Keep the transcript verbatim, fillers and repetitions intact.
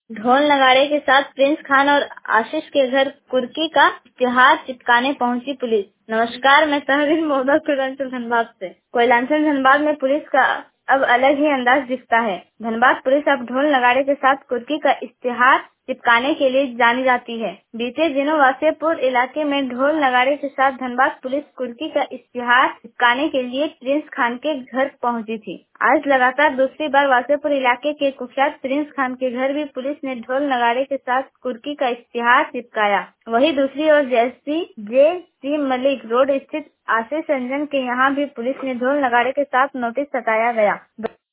ढोल नगाड़े के साथ प्रिंस खान और आशीष के घर कुर्की का इश्तिहार चिपकाने पहुंची पुलिस। नमस्कार, मैं सहरिन मोहम्मद कोयलांचल धनबाद से। कोयलांचल धनबाद में पुलिस का अब अलग ही अंदाज दिखता है। धनबाद पुलिस अब ढोल नगाड़े के साथ कुर्की का इश्तिहार चिपकाने के लिए जानी जाती है। बीते दिनों वासेपुर इलाके में ढोल नगाड़े के साथ धनबाद पुलिस कुर्की का इश्तिहार चिपकाने के लिए प्रिंस खान के घर पहुंची थी। आज लगातार दूसरी बार वासेपुर इलाके के कुख्यात प्रिंस खान के घर भी पुलिस ने ढोल नगाड़े के साथ कुर्की का इश्तिहार चिपकाया। वहीं दूसरी ओर जैसी जे सी मलिक रोड स्थित आशीष रंजन के यहाँ भी पुलिस ने ढोल नगाड़े के साथ नोटिस सटाया गया।